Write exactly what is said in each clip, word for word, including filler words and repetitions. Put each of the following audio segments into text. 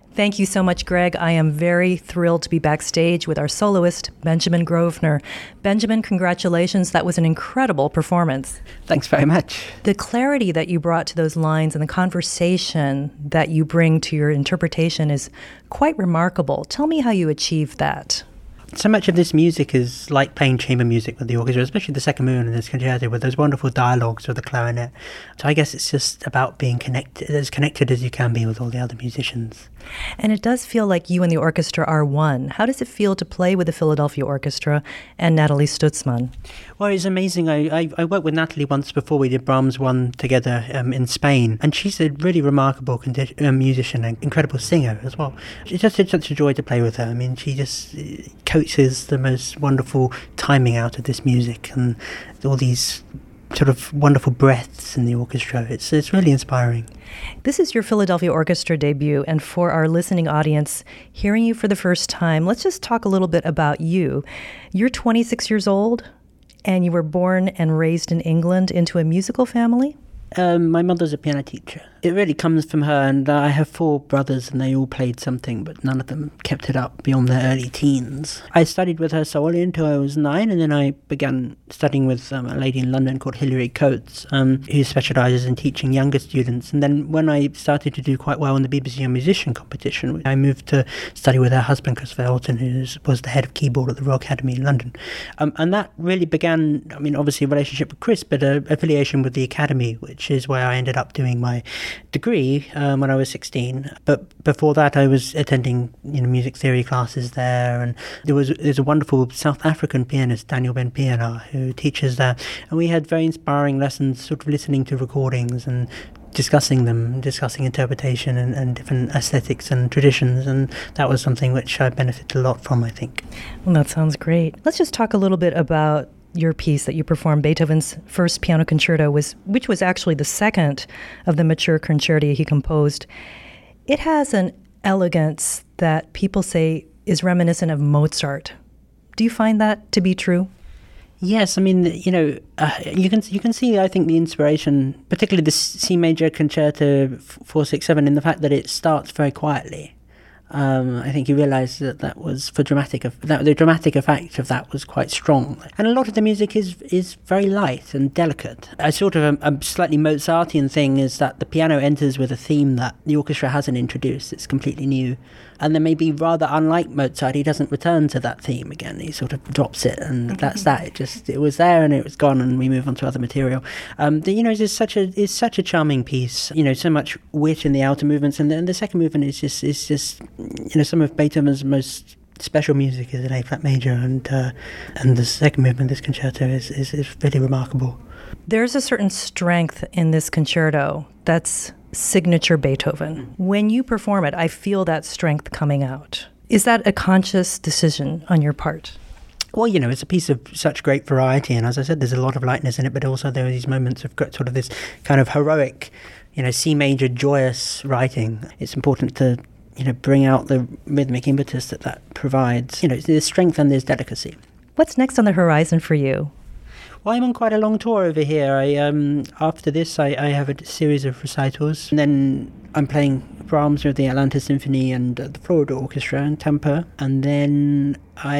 Thank you so much, Greg. I am very thrilled to be backstage with our soloist, Benjamin Grosvenor. Benjamin, congratulations. That was an incredible performance. Thanks very much. The clarity that you brought to those lines and the conversation that you bring to your interpretation is quite remarkable. Tell me how you achieved that. So much of this music is like playing chamber music with the orchestra, especially the second movement in this concerto with those wonderful dialogues with the clarinet. So I guess it's just about being connected, as connected as you can be with all the other musicians. And it does feel like you and the orchestra are one. How does it feel to play with the Philadelphia Orchestra and Natalie Stutzman? Well, it's amazing. I, I, I worked with Natalie once before we did Brahms one together um, in Spain, and she's a really remarkable condi- uh, musician and incredible singer as well. It's just it's such a joy to play with her. I mean, she just uh, coaches the most wonderful timing out of this music and all these sort of wonderful breaths in the orchestra. It's it's really inspiring. This is your Philadelphia Orchestra debut, and for our listening audience, hearing you for the first time, let's just talk a little bit about you. You're twenty-six years old, and you were born and raised in England into a musical family? Um, my mother's a piano teacher. It really comes from her, and uh, I have four brothers, and they all played something, but none of them kept it up beyond their early teens. I studied with her solely until I was nine, and then I began studying with um, a lady in London called Hilary Coates, um, who specialises in teaching younger students. And then when I started to do quite well in the B B C Young Musician competition, I moved to study with her husband, Christopher Elton, who was the head of keyboard at the Royal Academy in London. Um, and that really began, I mean, obviously a relationship with Chris, but an affiliation with the Academy, which is where I ended up doing my degree um, when I was sixteen. But before that, I was attending, you know, music theory classes there, and there was there's a wonderful South African pianist, Daniel Ben Pienaar, who teaches there, and we had very inspiring lessons, sort of listening to recordings and discussing them, discussing interpretation and, and different aesthetics and traditions, and that was something which I benefited a lot from, I think. Well, that sounds great. Let's just talk a little bit about your piece that you performed, Beethoven's First Piano Concerto, was which was actually the second of the mature concerti he composed. It has an elegance that people say is reminiscent of Mozart. Do you find that to be true? Yes, I mean, you know, uh, you can you can see, I think, the inspiration, particularly the C major concerto four six seven, in the fact that it starts very quietly. Um, I think he realised that that was for dramatic, that the dramatic effect of that was quite strong. And a lot of the music is is very light and delicate. A sort of a, a slightly Mozartian thing is that the piano enters with a theme that the orchestra hasn't introduced. It's completely new. And then maybe rather unlike Mozart, he doesn't return to that theme again. He sort of drops it, and that's that. It just it was there and it was gone, and we move on to other material. Um, the, you know, it's such a it's such a charming piece. You know, so much wit in the outer movements, and then the second movement is just is just you know some of Beethoven's most special music is in A flat major, and uh, and the second movement, this concerto, is, is is really remarkable. There's a certain strength in this concerto that's signature Beethoven. When you perform it, I feel that strength coming out. Is that a conscious decision on your part? Well, you know, it's a piece of such great variety, and as I said, there's a lot of lightness in it, but also there are these moments of sort of this kind of heroic, you know, C major joyous writing. It's important to, you know, bring out the rhythmic impetus that that provides. You know, there's strength and there's delicacy. What's next on the horizon for you? Well, I'm on quite a long tour over here. I um, after this, I, I have a series of recitals, and then I'm playing Brahms with the Atlanta Symphony and uh, the Florida Orchestra in Tampa, and then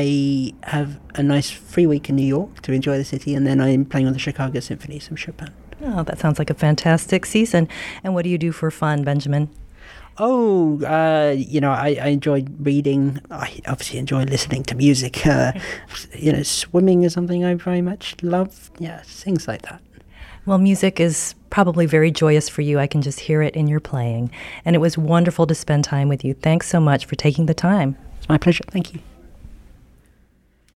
I have a nice free week in New York to enjoy the city, and then I'm playing with the Chicago Symphony, some Chopin. Oh, that sounds like a fantastic season. And what do you do for fun, Benjamin? Oh, uh, you know, I, I enjoy reading. I obviously enjoy listening to music. Uh, you know, swimming is something I very much love. Yeah, things like that. Well, music is probably very joyous for you. I can just hear it in your playing. And it was wonderful to spend time with you. Thanks so much for taking the time. It's my pleasure. Thank you.